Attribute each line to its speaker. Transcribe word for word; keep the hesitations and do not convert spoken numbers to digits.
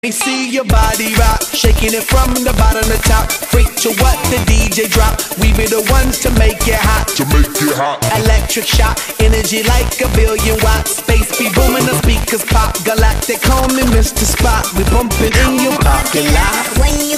Speaker 1: Me see your body rock, shaking it from the bottom to top. Freak to what the D J drop. We be the ones to make it hot.
Speaker 2: To make it hot.
Speaker 1: Electric shock, energy like a billion watts. Space be booming, the speakers pop. Galactic, call me Mister Spot. We bumping in your parking lot.
Speaker 3: When